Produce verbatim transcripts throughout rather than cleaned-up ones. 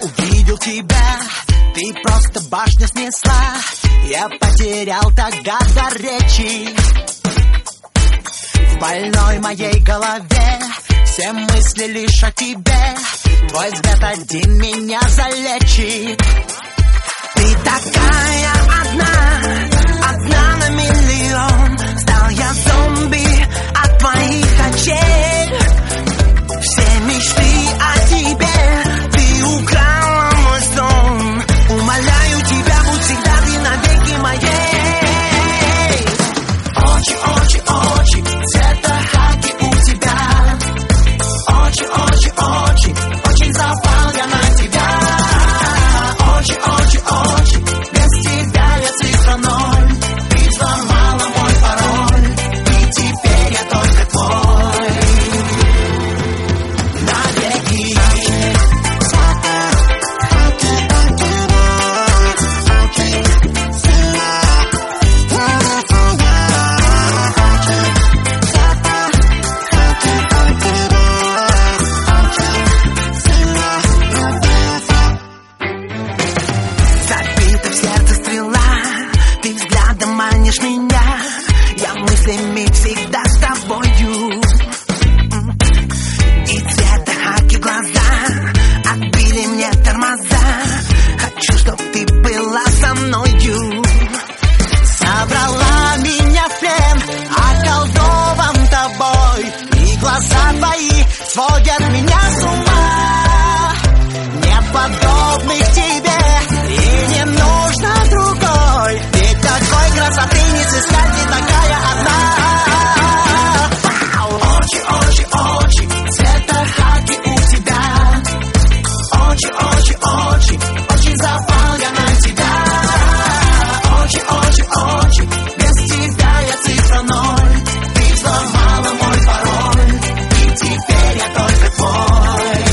увидел тебя, ты просто башню снесла. Я потерял тогда дар речи. В больной моей голове все мысли лишь о тебе. Твой взгляд один меня залечит. Ты такая одна, одна на миллион. Стал я зомби от твоих очей. Все мечты о тебе, ты украла мой сон. Умоляю тебя, будь всегда ты навеки моей. Очи, очи, очи, цвета хаки у тебя. Очи, очи, очи, очень запал я на тебя. Очи, очи, очи, без тебя я цифра ноль. Ты взломала мой пароль, и теперь я только твой. Навеки. Забита в сердце стрела, ты взглядом манишь меня. Я мыслями всегда с тобою. И цвета хаки глаза отбили мне тормоза. Хочу, чтоб ты была со мною. Собрала меня в плен, околдован тобой. И глаза твои сводят меня с ума. Нет подобных тебе, и не нужно другой. Ведь такой красоты не сыскать, ты такая одна. Очи, очи, очи, цвета хаки у тебя. Очи, очи, очи, очень запал я на тебя. Очи, очи, очи, без тебя я цифра ноль. Ты взломала мой пароль, и теперь я только твой.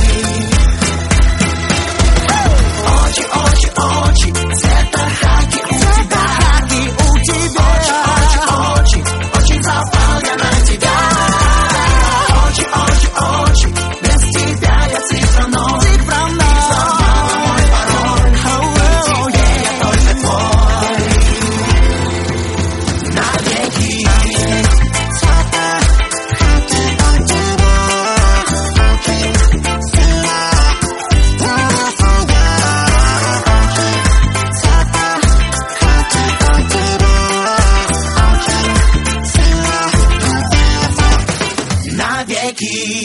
Очи, очи, очи, цвета хаки у тебя. Хаки у тебя. Очи, очи, очи, очень запал я на тебя. Очи, очи, очи, без тебя я цифра ноль. Цифра ноль. Ты взломала мой пароль, и теперь я только твой. Навеки. Навеки.